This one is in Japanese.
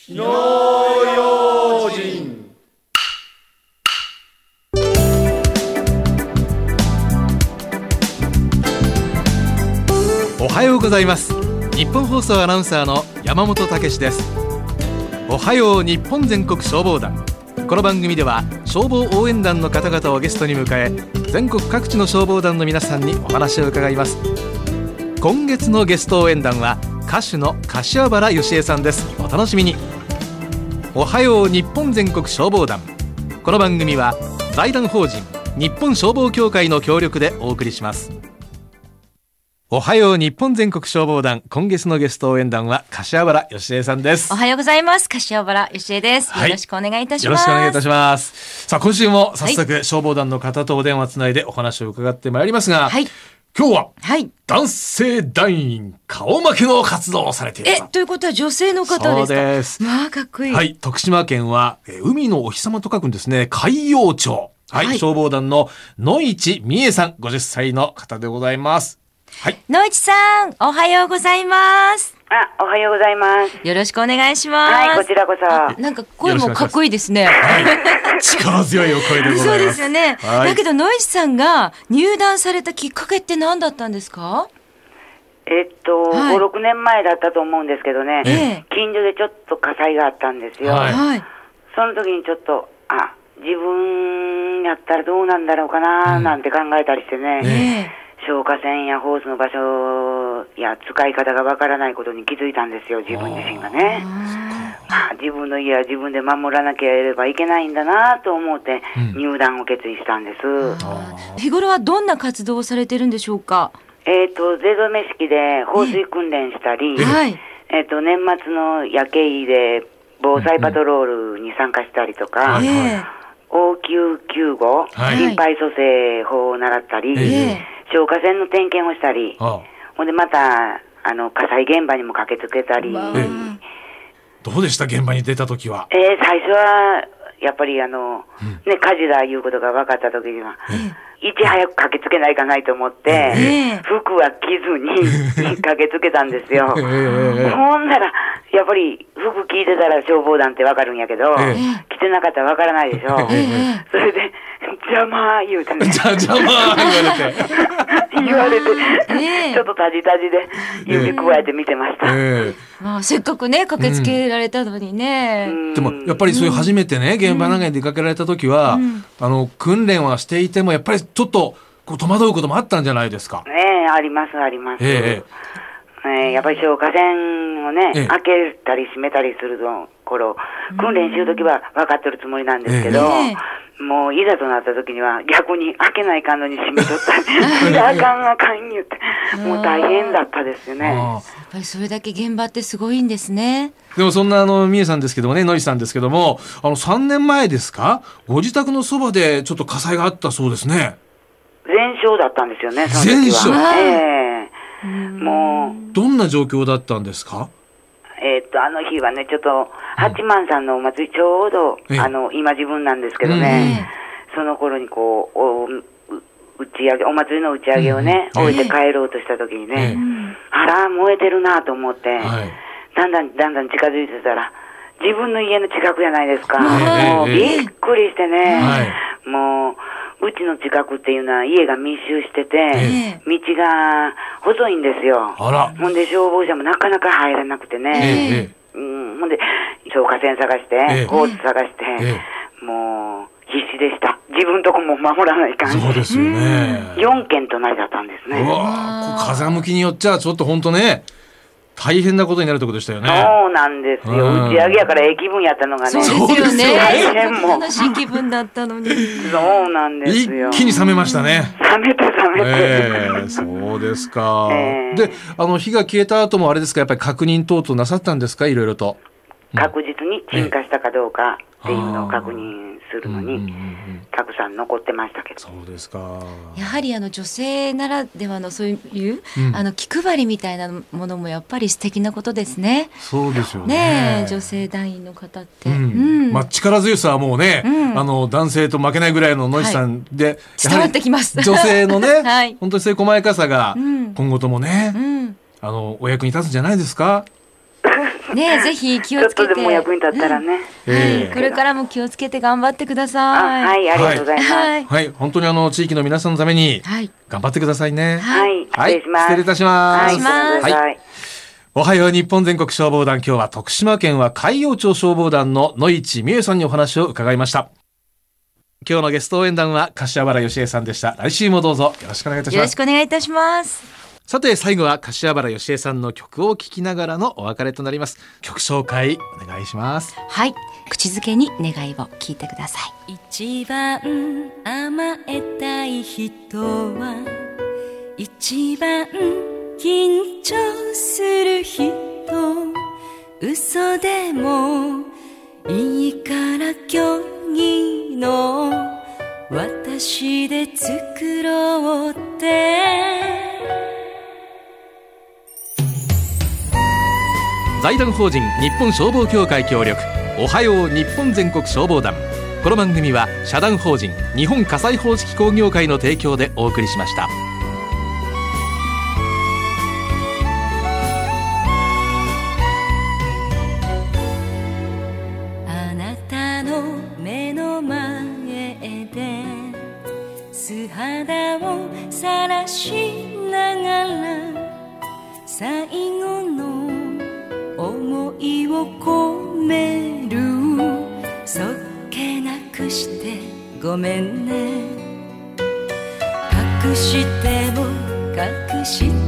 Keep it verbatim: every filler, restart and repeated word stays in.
火の用心。 おはようございます。日本放送アナウンサーの山本武史です。おはよう日本全国消防団。この番組では消防応援団の方々をゲストに迎え、全国各地の消防団の皆さんにお話を伺います。今月のゲスト応援団は歌手の柏原芳恵さんです。お楽しみに。おはよう日本全国消防団。この番組は財団法人日本消防協会の協力でお送りします。おはよう日本全国消防団。今月のゲスト応援団は柏原芳恵さんです。 おはようございます。柏原芳恵です、はい、よろしくお願いいたします。 よろしくお願いいたします。さあ、今週も早速、はい、消防団の方とお電話つないでお話を伺ってまいりますが、はい、今日は、はい、男性団員顔負けの活動をされている。 えということは女性の方ですか？ そうです。 まあかっこいい。 はい、徳島県は海のお日様と書くんですね。海陽町、はいはい、消防団の野市美恵さん、ごじゅっさいの方でございます。はい、 野市さん、おはようございます。 あ、おはようございます。 よろしくお願いします。 はい、こちらこそ。 なんか声もかっこいいですね。 はい、力強いお声でございます。 そうですよね。はい、だけど野市さんが入団されたきっかけって何だったんですか？ えっと、はい、ご、ろくねんまえだったと思うんですけどね、ええ、近所でちょっと火災があったんですよ。はい、その時にちょっと、あ、自分やったらどうなんだろうかななんて考えたりしてね、うんええ消火栓やホースの場所や使い方がわからないことに気づいたんですよ、自分自身がね。あ、自分の家は自分で守らなければいけないんだなと思って入団を決意したんです、うん、 日頃はどんな活動をされてるんでしょうか？ えっと出初め式で放水訓練したり、えっと年末の夜景で防災パトロールに参加したりとか、うんえー、応急救護、はい、心肺蘇生法を習ったり、えー消火栓の点検をしたり、ああほんでまたあの火災現場にも駆けつけたり。えどうでした現場に出た時は？ えー、最初はやっぱりあの、うんね、火事だいうことが分かった時には、えいち早く駆けつけないかないと思って、えー、服は着ずに駆けつけたんですよ。えー、ほんならやっぱり服着てたら消防団って分かるんやけど、えー、着てなかったら分からないでしょ。えー、それで邪魔言うてね邪魔言われて言われて、えー、ちょっとタジタジで指加えて見てました、 えーまあ、せっかくね駆けつけられたのにね、 うん、でもやっぱりそういう初めてね、うん、現場長に出かけられた時は、うん、あの訓練はしていてもやっぱりちょっとこう戸惑うこともあったんじゃないですか？ ねえ、ありますあります、えーえー、やっぱり消火栓をね、えー、開けたり閉めたりする頃、訓練するときは分かってるつもりなんですけど、えー、もういざとなったときには逆に開けないかんのに閉めとったりあかんあかん言ってもう大変だったですよね。 やっぱりそれだけ現場ってすごいんですね。 でもそんなあの美恵さんですけどもね、野井さんですけども、あのさんねんまえですか、ご自宅のそばでちょっと火災があったそうですね。 全焼だったんですよね、その時は。全焼、えー、もうどんな状況だったんですか？ えー、っとあの日はね、ちょっと八幡さんのお祭りちょうど、うん、あの今自分なんですけどね、うん、その頃にこうお打ち上げお祭りの打ち上げをね、うん、置いて帰ろうとした時にね、うん、あら燃えてるなと思って、はい、だんだんだんだん近づいてたら自分の家の近くじゃないですか、もうびっくりしてね、はい、もううちの近くっていうのは家が密集してて、えー、道が細いんですよ。あら。ほんで消防車もなかなか入らなくてね、えーうん、ほんで消火栓探して、えー、ホース探して、えー、もう必死でした。自分とこも守らない感じ。 そうですよね。 よんけん隣だったんですね。 うわ、風向きによっちゃちょっと本当ね大変なことになるってことでしたよね。 そうなんですよ、うん、打ち上げやからええ気分やったのがね。 そうですよね。 大変も楽しい気分だったのにそうなんですよ。 一気に冷めましたね。 冷めて冷めて、 えー、そうですか、えー、であの火が消えた後もあれですか、やっぱり確認等々なさったんですか？いろいろと、 うん、確実に鎮火したかどうかっていうのを確認するのに、うんうんうん、たくさん残ってましたけど。 そうですか。 やはりあの女性ならではのそういう、うん、あの気配りみたいなものもやっぱり素敵なことですね。 そうですよね。 ねえ、女性団員の方って、うんうんまあ、力強さはもうね、うん、あの男性と負けないぐらいの野井さんで、はい、 伝わってきます。 女性のね、はい、本当にそういう細やかさがうん、 今後ともね、 うん、 あのお役に立つんじゃないですか？ そねぜひ気をつけて、 ちょっとでも役に立ったらね、うんえーはい、これからも気をつけて頑張ってください。 あはい、ありがとうございます。 はい、 はい、本当にあの地域の皆さんのために頑張ってくださいね。 はい、 はい、 失礼します。 失礼いたします。 はいはい、 おはよう日本全国消防団、今日は徳島県は海陽町消防団の野市美恵さんにお話を伺いました。今日のゲスト応援団は柏原芳恵さんでした。来週もどうぞよろしくお願いいたします。 よろしくお願いいたします。 さて最後は柏原芳恵さんの曲を聴きながらのお別れとなります。曲紹介お願いします。 はい、口づけに願いを聞いてください。 一番甘えたい人は一番緊張する人、嘘でもいいから今日の私で作ろうって。 財団法人日本消防協会協力、おはよう日本全国消防団。この番組は社団法人日本火災報知機工業会の提供でお送りしました。 あなたの目の前で素肌を晒しながら最後の思いを込める、そっけなくしてごめんね、隠しても隠して